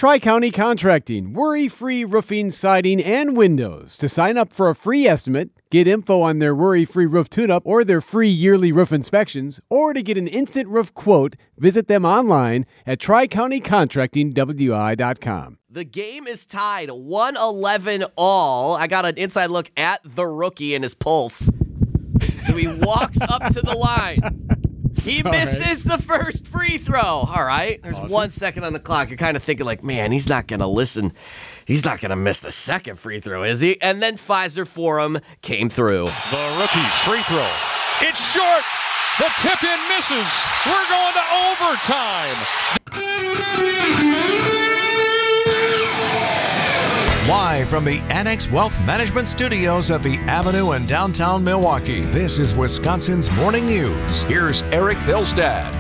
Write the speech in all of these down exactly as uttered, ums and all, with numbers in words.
Tri-County Contracting, worry-free roofing, siding, and windows. To sign up for a free estimate, get info on their worry-free roof tune-up or their free yearly roof inspections, or to get an instant roof quote, visit them online at tri county contracting w i dot com. The game is tied one eleven all. I got an inside look at the rookie and his pulse. So he walks up to the line. He misses right. the first free throw. All right. There's awesome. one second on the clock. You're kind of thinking like, man, he's not going to listen. He's not going to miss the second free throw, is he? And then Pfizer Forum came through. The rookie's free throw. It's short. The tip-in misses. We're going to overtime. Live from the Annex Wealth Management Studios at the Avenue in downtown Milwaukee, this is Wisconsin's Morning News. Here's Eric Bilstad.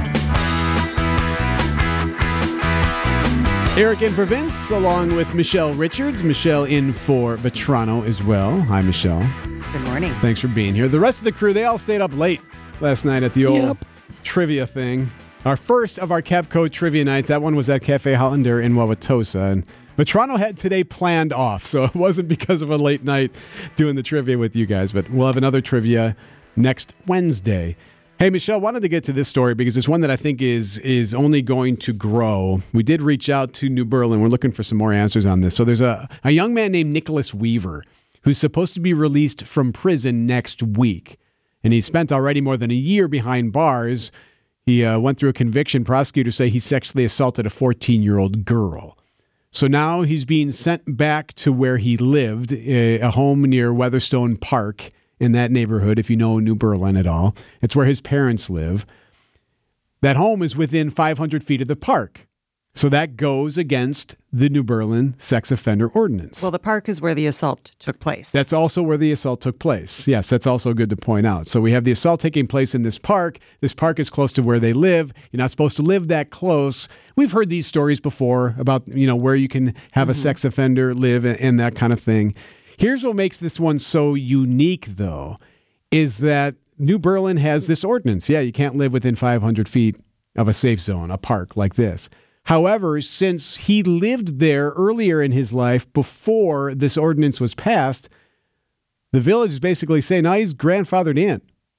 Eric in for Vince, along with Michelle Richards. Michelle in for Vetrano as well. Hi, Michelle. Good morning. Thanks for being here. The rest of the crew, they all stayed up late last night at the old yep. trivia thing. Our first of our Capco trivia nights, that one was at Cafe Hollander in Wauwatosa, and Vetrano had today planned off, so it wasn't because of a late night doing the trivia with you guys, but we'll have another trivia next Wednesday. Hey, Michelle, wanted to get to this story because it's one that I think is is only going to grow. We did reach out to New Berlin. We're looking for some more answers on this. So there's a, a young man named Nicholas Weaver who's supposed to be released from prison next week, and he spent already more than a year behind bars. He uh, went through a conviction. Prosecutors say he sexually assaulted a fourteen-year-old girl. So now he's being sent back to where he lived, a home near Weatherstone Park in that neighborhood, if you know New Berlin at all. It's where his parents live. That home is within five hundred feet of the park. So that goes against the New Berlin sex offender ordinance. Well, the park is where the assault took place. That's also where the assault took place. Yes, that's also good to point out. So we have the assault taking place in this park. This park is close to where they live. You're not supposed to live that close. We've heard these stories before about, you know, where you can have mm-hmm. a sex offender live and, and that kind of thing. Here's what makes this one so unique, though, is that New Berlin has this ordinance. Yeah, you can't live within five hundred feet of a safe zone, a park like this. However, since he lived there earlier in his life before this ordinance was passed, the village is basically saying, now he's grandfathered in.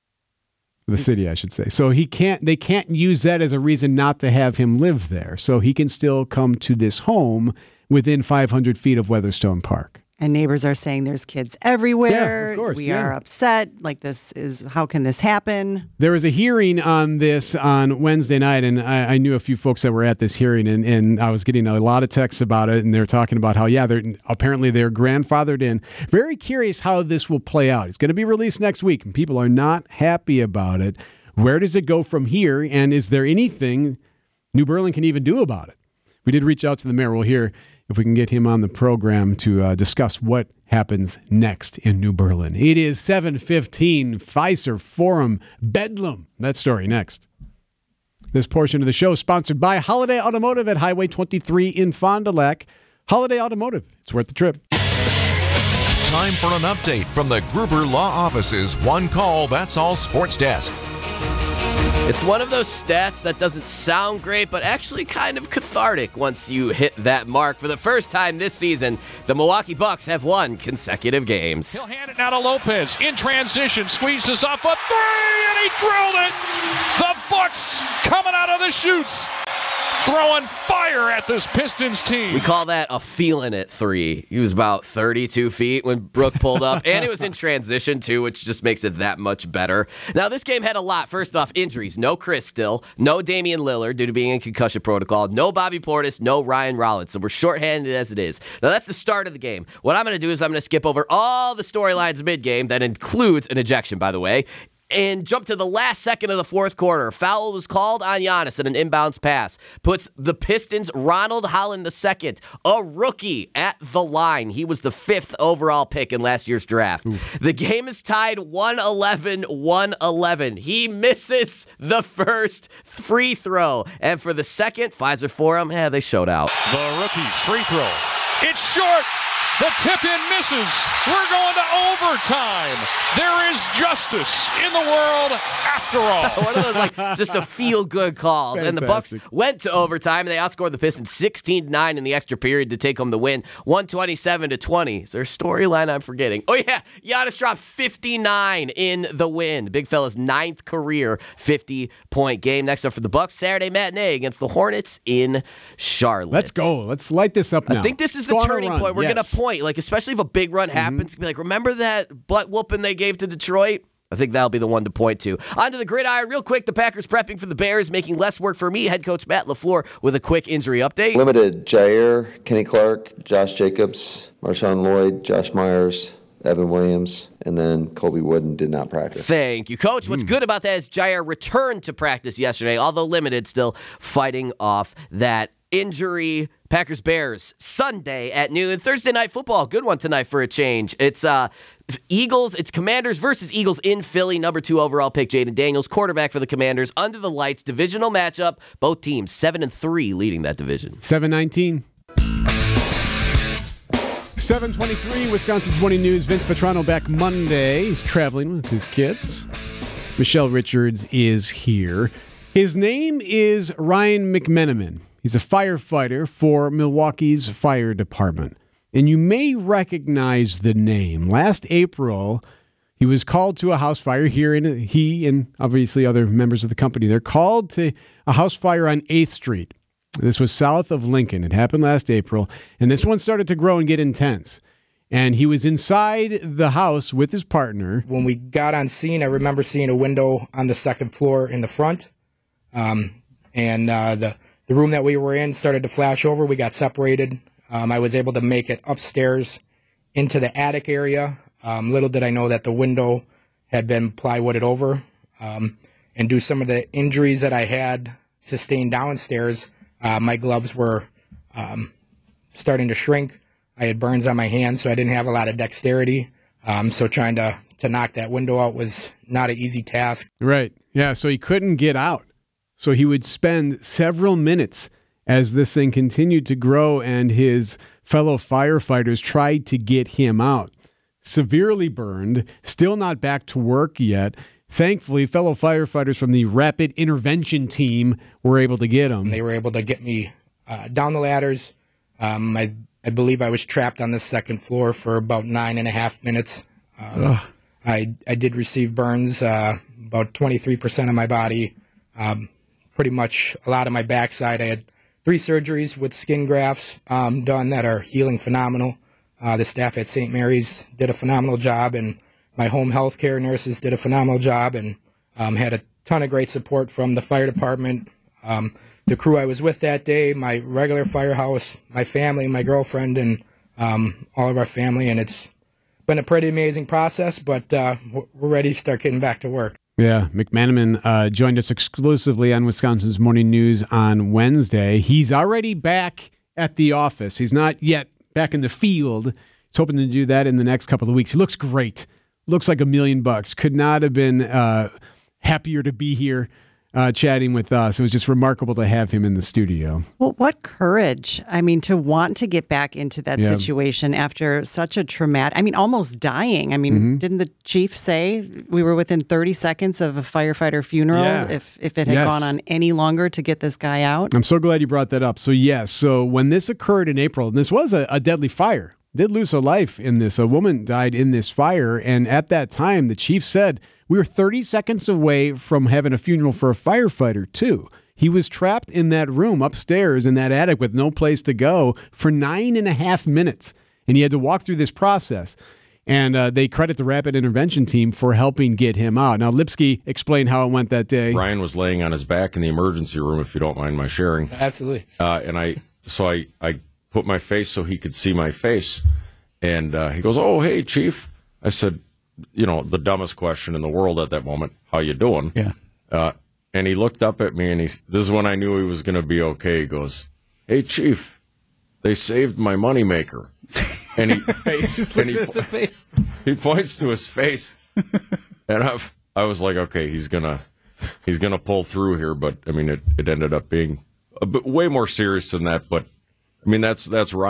The city, I should say. So he can't. They can't use that as a reason not to have him live there. So he can still come to this home within five hundred feet of Weatherstone Park. And neighbors are saying there's kids everywhere. Yeah, of course, we yeah. are upset. Like, this is, how can this happen? There was a hearing on this on Wednesday night, and I, I knew a few folks that were at this hearing, and, and I was getting a lot of texts about it, and they're talking about how, yeah, they're apparently they're grandfathered in. Very curious how this will play out. It's going to be released next week, and people are not happy about it. Where does it go from here, and is there anything New Berlin can even do about it? We did reach out to the mayor. We'll hear if we can get him on the program to uh, discuss what happens next in New Berlin. It is seven fifteen, Pfizer Forum, Bedlam. That story next. This portion of the show is sponsored by Holiday Automotive at Highway twenty-three in Fond du Lac. Holiday Automotive, it's worth the trip. Time for an update from the Gruber Law Office's One Call, That's All Sports Desk. It's one of those stats that doesn't sound great, but actually kind of cathartic once you hit that mark. For the first time this season, the Milwaukee Bucks have won consecutive games. He'll hand it now to Lopez. In transition, squeezes up a three, and he drilled it! The Bucks coming out of the chutes, throwing fire at this Pistons team. We call that a feeling it three. He was about thirty-two feet when Brooke pulled up, and it was in transition too, which just makes it that much better. Now, this game had a lot. First off, injuries. No Chris still. No Damian Lillard due to being in concussion protocol. No Bobby Portis. No Ryan Rollins. So we're shorthanded as it is. Now, that's the start of the game. What I'm going to do is I'm going to skip over all the storylines mid-game. That includes an ejection, by the way. And jump to the last second of the fourth quarter. Foul was called on Giannis and an inbounds pass. Puts the Pistons' Ronald Holland the second, a rookie, at the line. He was the fifth overall pick in last year's draft. Oof. The game is tied one eleven, one eleven. He misses the first free throw. And for the second, Pfizer Forum, yeah, they showed out. The rookie's free throw. It's short. The tip-in misses. We're going to overtime. There is justice in the world after all. One of those, like, just a feel-good calls. Fantastic. And the Bucks went to overtime, and they outscored the Pistons sixteen to nine in the extra period to take home the win, one twenty-seven to twenty. Is there a storyline I'm forgetting? Oh, yeah. Giannis dropped fifty-nine in the win. The big fella's ninth career fifty-point game. Next up for the Bucks, Saturday matinee against the Hornets in Charlotte. Let's go. Let's light this up now. I think this is Let's the go on a turning run. point. We're Yes. going to point, like, especially if a big run happens, mm-hmm. be like, remember that butt whooping they gave to Detroit? I think that'll be the one to point to. On to the gridiron real quick. The Packers prepping for the Bears, making less work for me. Head coach Matt LaFleur with a quick injury update. Limited Jair, Kenny Clark, Josh Jacobs, Marshawn Lloyd, Josh Myers, Evan Williams, and then Colby Wooden did not practice. Thank you, Coach. What's mm. good about that is Jair returned to practice yesterday, although limited, still fighting off that injury. Packers Bears Sunday at noon. Thursday night football, good one tonight for a change. It's uh, Eagles. It's Commanders versus Eagles in Philly. Number two overall pick Jaden Daniels, quarterback for the Commanders. Under the lights, divisional matchup. Both teams seven and three, leading that division. seven nineteen. seven twenty-three. Wisconsin's Morning News. Vince Vetrano back Monday. He's traveling with his kids. Michelle Richards is here. His name is Ryan McMenamin. He's a firefighter for Milwaukee's fire department. And you may recognize the name. Last April, he was called to a house fire here, in he and obviously other members of the company. They're called to a house fire on eighth Street. This was south of Lincoln. It happened last April. And this one started to grow and get intense. And he was inside the house with his partner. When we got on scene, I remember seeing a window on the second floor in the front. Um, and uh, the... The room that we were in started to flash over. We got separated. Um, I was able to make it upstairs into the attic area. Um, little did I know that the window had been plywooded over. Um, and due to some of the injuries that I had sustained downstairs, uh, my gloves were um, starting to shrink. I had burns on my hands, so I didn't have a lot of dexterity. Um, so trying to, to knock that window out was not an easy task. Right. Yeah, so he couldn't get out. So he would spend several minutes as this thing continued to grow and his fellow firefighters tried to get him out. Severely burned, still not back to work yet. Thankfully, fellow firefighters from the Rapid Intervention Team were able to get him. They were able to get me uh, down the ladders. Um, I, I believe I was trapped on the second floor for about nine and a half minutes. Um, I, I did receive burns, uh, about twenty-three percent of my body. Um, pretty much a lot of my backside. I had three surgeries with skin grafts um, done that are healing phenomenal. Uh, the staff at Saint Mary's did a phenomenal job, and my home health care nurses did a phenomenal job, and um, had a ton of great support from the fire department, um, the crew I was with that day, my regular firehouse, my family, my girlfriend, and um, all of our family. And it's been a pretty amazing process, but uh, we're ready to start getting back to work. Yeah, McManaman uh, joined us exclusively on Wisconsin's Morning News on Wednesday. He's already back at the office. He's not yet back in the field. He's hoping to do that in the next couple of weeks. He looks great. Looks like a million bucks. Could not have been uh, happier to be here uh, chatting with us. It was just remarkable to have him in the studio. Well, what courage. I mean, to want to get back into that Yeah. situation after such a traumatic, I mean, almost dying. I mean, Mm-hmm. didn't the chief say we were within thirty seconds of a firefighter funeral Yeah. if, if it had Yes. gone on any longer to get this guy out? I'm so glad you brought that up. So, yes, so when this occurred in April, and this was a, a deadly fire, did lose a life in this. A woman died in this fire. And at that time, the chief said we were thirty seconds away from having a funeral for a firefighter, too. He was trapped in that room upstairs in that attic with no place to go for nine and a half minutes. And he had to walk through this process. And uh, they credit the Rapid Intervention Team for helping get him out. Now, Lipsky explained how it went that day. Ryan was laying on his back in the emergency room, if you don't mind my sharing. Absolutely. Uh, and I, so I, I put my face so he could see my face. And uh, he goes, "Oh, hey, Chief." I said, you know, the dumbest question in the world at that moment, "How you doing?" Yeah. Uh, and he looked up at me, and he, this is when I knew he was going to be okay. He goes, "Hey, Chief, they saved my moneymaker." And he, Face. and he, Look at the face. he points to his face, and I, I was like, okay, he's gonna, he's gonna pull through here. But I mean, it, it ended up being a bit, way more serious than that. But I mean, that's that's Ryan.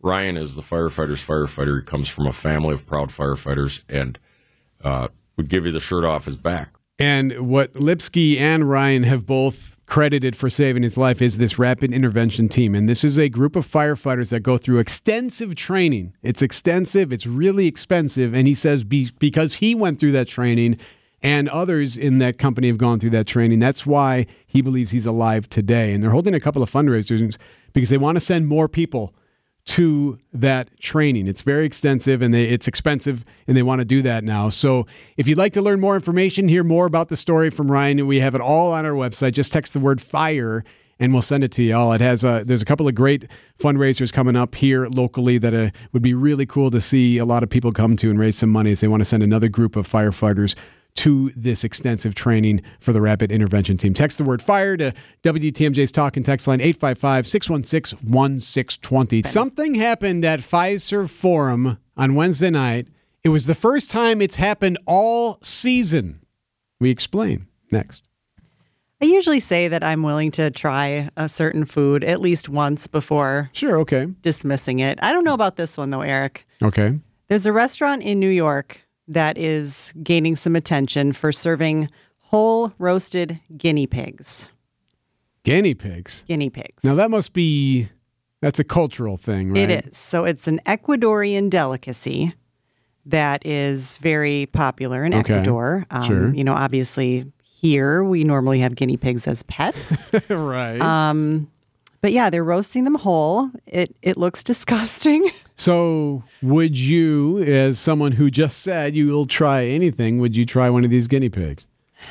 Ryan is the firefighter's firefighter. He comes from a family of proud firefighters and uh, would give you the shirt off his back. And what Lipsky and Ryan have both credited for saving his life is this rapid intervention team. And this is a group of firefighters that go through extensive training. It's extensive. It's really expensive. And he says be, because he went through that training and others in that company have gone through that training, that's why he believes he's alive today. And they're holding a couple of fundraisers because they want to send more people to that training. It's very extensive and they, it's expensive, and they want to do that now. So if you'd like to learn more information, hear more about the story from Ryan, we have it all on our website. Just text the word FIRE and we'll send it to you all. It has a, there's a couple of great fundraisers coming up here locally that uh, would be really cool to see a lot of people come to and raise some money as they want to send another group of firefighters to this extensive training for the Rapid Intervention Team. Text the word FIRE to W T M J's Talk and Text line eight five five, six one six, one six two zero. Something happened at Fiserv Forum on Wednesday night. It was the first time it's happened all season. We explain next. I usually say that I'm willing to try a certain food at least once before Sure, okay. dismissing it. I don't know about this one, though, Eric. Okay. There's a restaurant in New York that is gaining some attention for serving whole roasted guinea pigs. Guinea pigs? Guinea pigs. Now, that must be, that's a cultural thing, right? It is. So it's an Ecuadorian delicacy that is very popular in Okay. Ecuador. Um, Sure. You know, obviously here we normally have guinea pigs as pets. Right. Um, but yeah, they're roasting them whole. It it looks disgusting. So would you, as someone who just said you'll try anything, would you try one of these guinea pigs?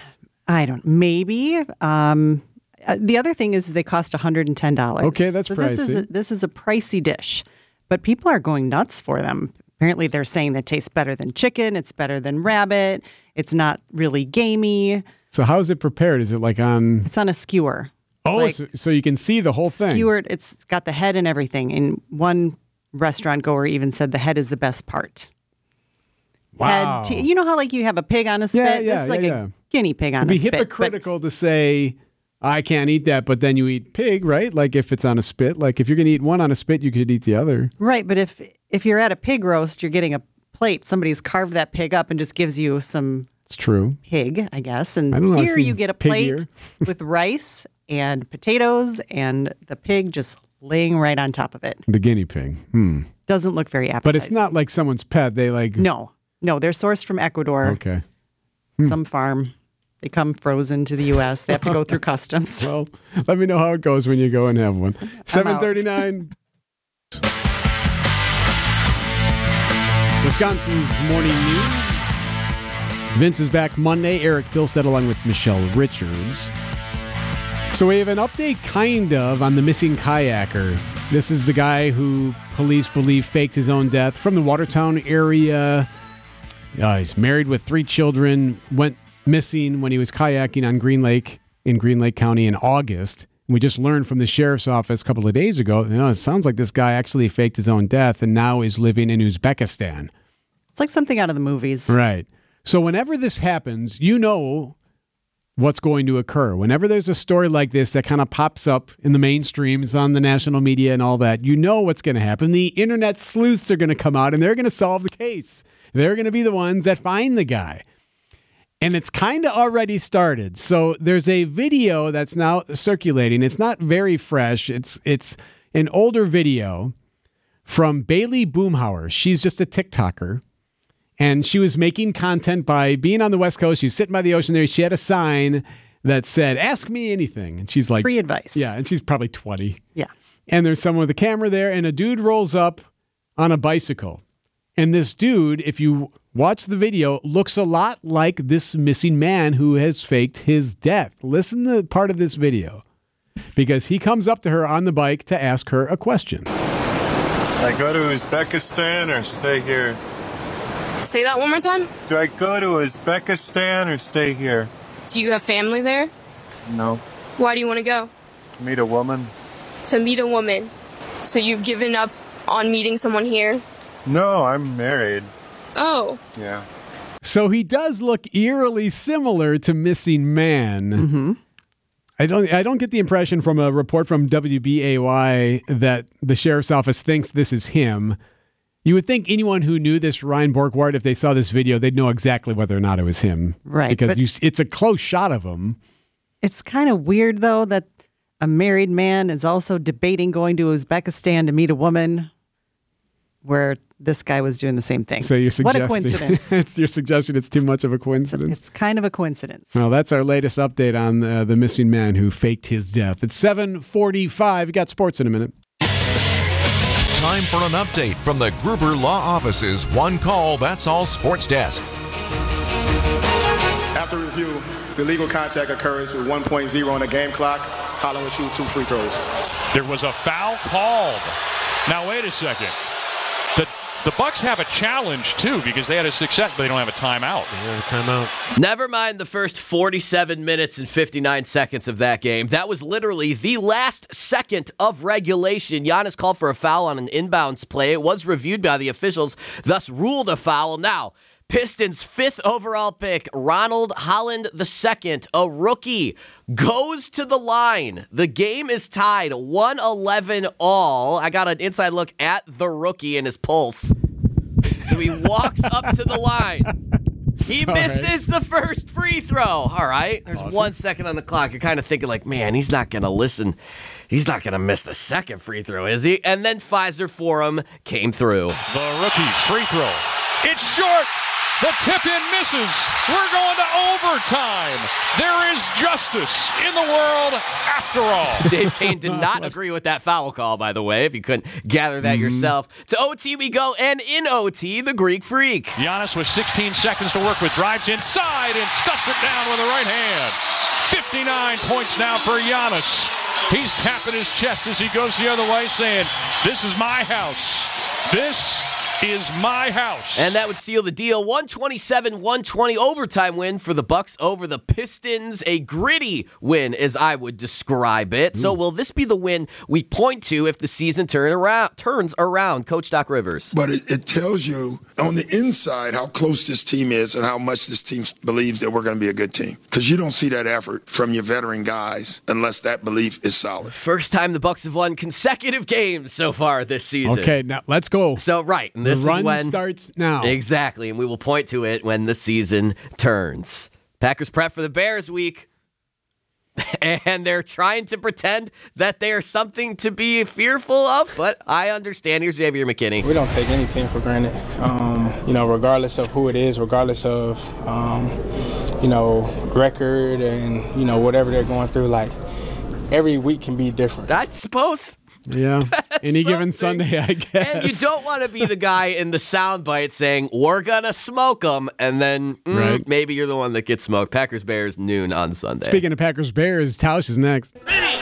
I don't. Maybe. Um, uh, the other thing is they cost one hundred ten dollars. Okay, that's so This is, a, pricey. this is a pricey dish, but people are going nuts for them. Apparently they're saying that it tastes better than chicken. It's better than rabbit. It's not really gamey. So how is it prepared? Is it like on... It's on a skewer. Oh, Like, so, so you can see the whole thing. Skewered. It's got the head and everything. And one restaurant goer even said the head is the best part. Wow. Head to, you know how like you have a pig on a spit? Yeah, yeah, This is like yeah, a yeah. guinea pig on It'd be a spit. but- hypocritical to say, I can't eat that, but then you eat pig, right? Like if it's on a spit. Like if you're going to eat one on a spit, you could eat the other. Right, but if if you're at a pig roast, you're getting a plate. Somebody's carved that pig up and just gives you some It's true. pig, I guess. And I don't know, I've here seen you get a pig plate ear. with rice and potatoes and the pig just laying right on top of it. The guinea pig. Hmm. Doesn't look very appetizing. But it's not like someone's pet. They like... No, no, they're sourced from Ecuador, Okay. some farm. They come frozen to the U S. They have to go through customs. Well, let me know how it goes when you go and have one. seven thirty-nine. Wisconsin's Morning News. Vince is back Monday. Eric Bilstead along with Michelle Richards. So we have an update, kind of, on the missing kayaker. This is the guy who police believe faked his own death from the Watertown area. Uh, he's married with three children, went missing when he was kayaking on Green Lake in Green Lake County in August. We just learned from the sheriff's office a couple of days ago, you know, it sounds like this guy actually faked his own death and now is living in Uzbekistan. It's like something out of the movies. Right. So whenever this happens, you know what's going to occur. Whenever there's a story like this that kind of pops up in the mainstreams on the national media and all that, you know what's going to happen. The internet sleuths are going to come out and they're going to solve the case. They're going to be the ones that find the guy. And it's kind of already started. So there's a video that's now circulating. It's not very fresh. It's it's an older video from Bailey Boomhauer. She's just a TikToker. And she was making content by being on the West Coast. She was sitting by the ocean there. She had a sign that said, "Ask me anything." And she's like... Free advice. Yeah, and she's probably twenty. Yeah. And there's someone with a camera there, and a dude rolls up on a bicycle. And this dude, if you watch the video, looks a lot like this missing man who has faked his death. Listen to part of this video, because he comes up to her on the bike to ask her a question. I go to Uzbekistan or stay here? Say that one more time. Do I go to Uzbekistan or stay here? Do you have family there? No. Why do you want to go? Meet a woman? To meet a woman. So you've given up on meeting someone here? No, I'm married. Oh. Yeah. So he does look eerily similar to Missing Man. Mm-hmm. I don't I don't get the impression from a report from W B A Y that the sheriff's office thinks this is him. You would think anyone who knew this Ryan Borgward, if they saw this video, they'd know exactly whether or not it was him. Right. Because you, it's a close shot of him. It's kind of weird, though, that a married man is also debating going to Uzbekistan to meet a woman where this guy was doing the same thing. So you're suggesting, what a coincidence. it's, you're suggesting it's too much of a coincidence? It's kind of a coincidence. Well, that's our latest update on uh, the missing man who faked his death. It's seven forty-five. We got sports in a minute. Time for an update from the Gruber Law Office's One Call, That's All Sports Desk. After review, the legal contact occurs with one point oh on the game clock. Holland will shoot two free throws. There was a foul called. Now, wait a second. The the Bucks have a challenge, too, because they had a success, but they don't have a timeout. They have a timeout. Never mind the first forty-seven minutes and fifty-nine seconds of that game. That was literally the last second of regulation. Giannis called for a foul on an inbounds play. It was reviewed by the officials, thus ruled a foul. Now, Pistons' fifth overall pick, Ronald Holland the second, a rookie, goes to the line. The game is tied one eleven all. I got an inside look at the rookie and his pulse. So he walks up to the line. He misses right. the first free throw. All right. There's awesome. one second on the clock. You're kind of thinking like, man, he's not going to listen. He's not going to miss the second free throw, is he? And then Pfizer for him came through. The rookie's free throw. It's short. The tip-in misses. We're going to overtime. There is justice in the world after all. Dave Kane did not agree with that foul call, by the way, if you couldn't gather that mm-hmm. yourself. To O T we go, and in O T, the Greek Freak. Giannis with sixteen seconds to work with, drives inside and stuffs it down with the right hand. fifty-nine points now for Giannis. He's tapping his chest as he goes the other way, saying, this is my house. This is my house. And that would seal the deal. one twenty-seven one twenty overtime win for the Bucks over the Pistons. A gritty win, as I would describe it. Ooh. So will this be the win we point to if the season turn around, turns around? Coach Doc Rivers. But it, it tells you on the inside how close this team is and how much this team believes that we're going to be a good team. Because you don't see that effort from your veteran guys unless that belief is solid. First time the Bucks have won consecutive games so far this season. Okay, now let's go. So, right. And this the run is when, starts now. Exactly, and we will point to it when the season turns. Packers prep for the Bears week, and they're trying to pretend that they are something to be fearful of, but I understand. Here's Xavier McKinney. We don't take any team for granted, um, you know, regardless of who it is, regardless of, um, you know, record and, you know, whatever they're going through. Like, every week can be different. I suppose. Yeah, any given Sunday, I guess. And you don't want to be the guy in the soundbite saying, we're going to smoke them, and then mm, right. maybe you're the one that gets smoked. Packers-Bears, noon on Sunday. Speaking of Packers-Bears, Tausch is next.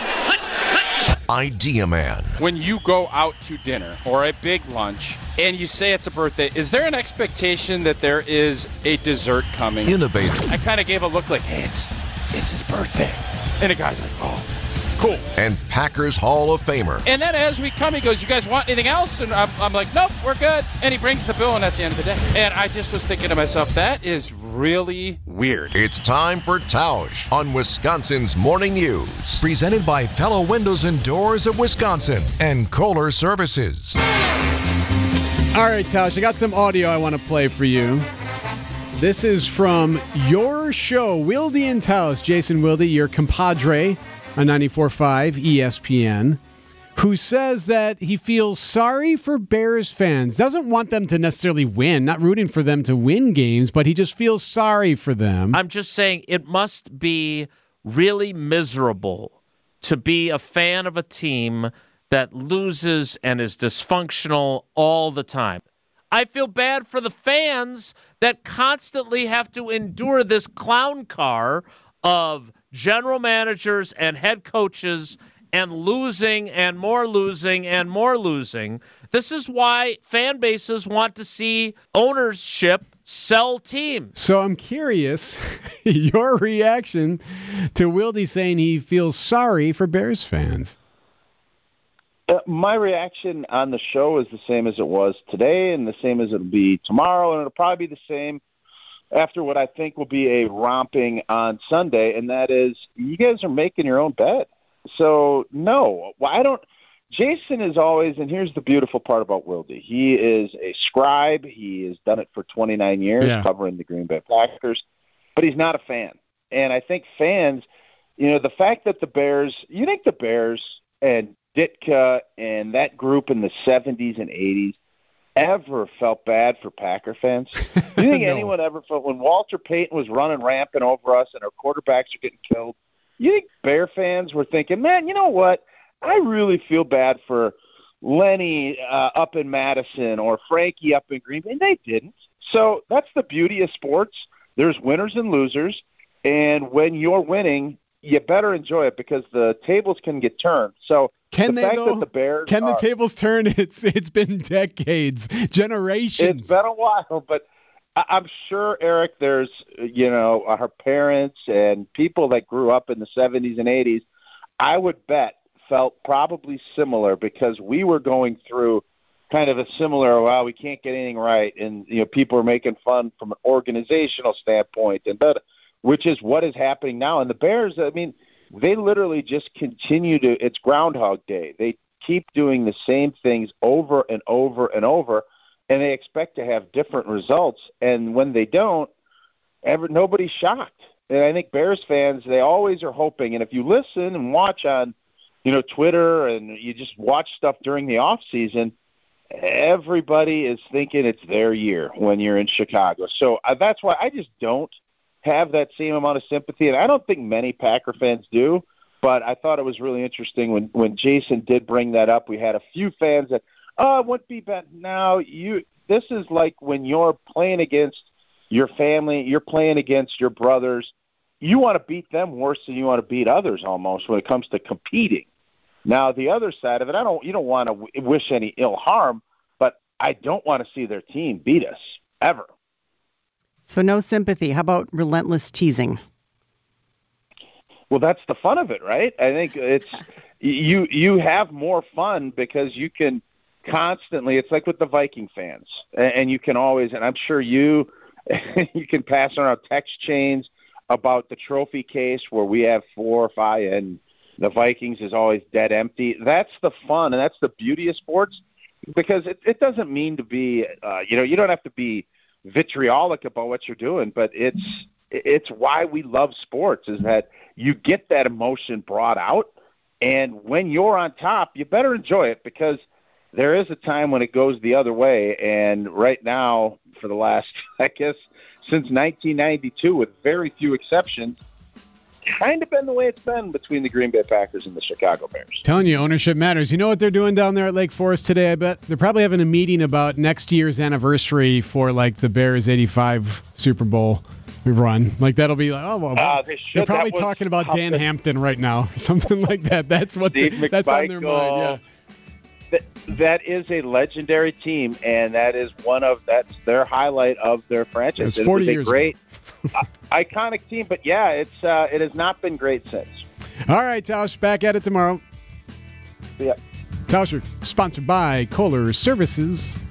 Idea Man. When you go out to dinner or a big lunch and you say it's a birthday, is there an expectation that there is a dessert coming? Innovative. I kind of gave a look like, hey, it's, it's his birthday. And the guy's like, oh. Cool. And Packers Hall of Famer. And then as we come, he goes, you guys want anything else? And I'm, I'm like, nope, we're good. And he brings the bill, and that's the end of the day. And I just was thinking to myself, that is really weird. It's time for Tausch on Wisconsin's Morning News. Presented by Pella Windows and Doors of Wisconsin and Kohler Services. All right, Tausch, I got some audio I want to play for you. This is from your show, Wilde and Tausch. Jason Wilde, your compadre on ninety-four point five E S P N, who says that he feels sorry for Bears fans. Doesn't want them to necessarily win, not rooting for them to win games, but he just feels sorry for them. I'm just saying it must be really miserable to be a fan of a team that loses and is dysfunctional all the time. I feel bad for the fans that constantly have to endure this clown car of general managers and head coaches and losing and more losing and more losing. This is why fan bases want to see ownership sell teams. So I'm curious, your reaction to Wilde saying he feels sorry for Bears fans. Uh, my reaction on the show is the same as it was today and the same as it'll be tomorrow, and it'll probably be the same after what I think will be a romping on Sunday, and that is you guys are making your own bed. So, no, well, I don't – Jason is always – and here's the beautiful part about Wilde. He is a scribe. He has done it for twenty-nine years, yeah. covering the Green Bay Packers, but he's not a fan. And I think fans – you know, the fact that the Bears – you think the Bears and Ditka and that group in the seventies and eighties ever felt bad for Packer fans? Do you think no. anyone ever felt – when Walter Payton was running rampant over us and our quarterbacks are getting killed, you think Bear fans were thinking, man, you know what? I really feel bad for Lenny uh, up in Madison or Frankie up in Green Bay. And they didn't. So that's the beauty of sports. There's winners and losers. And when you're winning, you better enjoy it because the tables can get turned. So can the they fact though? That the Bears can the are, tables turn? It's It's been decades, generations. It's been a while, but I'm sure, Eric, there's, you know, our parents and people that grew up in the seventies and eighties, I would bet felt probably similar because we were going through kind of a similar, well, we can't get anything right. And, you know, people are making fun from an organizational standpoint, and that, which is what is happening now. And the Bears, I mean, they literally just continue to, it's Groundhog Day. They keep doing the same things over and over and over. And they expect to have different results. And when they don't, ever, nobody's shocked. And I think Bears fans, they always are hoping. And if you listen and watch on, you know, Twitter and you just watch stuff during the off season, everybody is thinking it's their year when you're in Chicago. So uh, that's why I just don't have that same amount of sympathy. And I don't think many Packer fans do. But I thought it was really interesting when, when Jason did bring that up. We had a few fans that, oh, it wouldn't be bad. Now, you, this is like when you're playing against your family, you're playing against your brothers. You want to beat them worse than you want to beat others almost when it comes to competing. Now, the other side of it, I don't. you don't want to w- wish any ill harm, but I don't want to see their team beat us, ever. So no sympathy. How about relentless teasing? Well, that's the fun of it, right? I think it's you. You have more fun because you can constantly. It's like with the Viking fans, and you can always. And I'm sure you you can pass around text chains about the trophy case where we have four or five, and the Vikings is always dead empty. That's the fun, and that's the beauty of sports, because it, it doesn't mean to be. Uh, you know, you don't have to be vitriolic about what you're doing, but it's it's why we love sports, is that you get that emotion brought out, and when you're on top, you better enjoy it, because there is a time when it goes the other way, and right now, for the last, I guess, since nineteen ninety-two, with very few exceptions, kind of been the way it's been between the Green Bay Packers and the Chicago Bears. Telling you, ownership matters. You know what they're doing down there at Lake Forest today, I bet? They're probably having a meeting about next year's anniversary for, like, the Bears eighty-five Super Bowl run. Like, that'll be like, oh, well, uh, they should. They're probably talking about Dan Hampton right now, something like that. That's what the, that's on their mind, yeah. That, that is a legendary team, and that is one of that's their highlight of their franchise. It's forty it years a great, uh, iconic team, but yeah, it's uh, it has not been great since. All right, Tausch, back at it tomorrow. Yeah. Tauscher, sponsored by Kohler Services.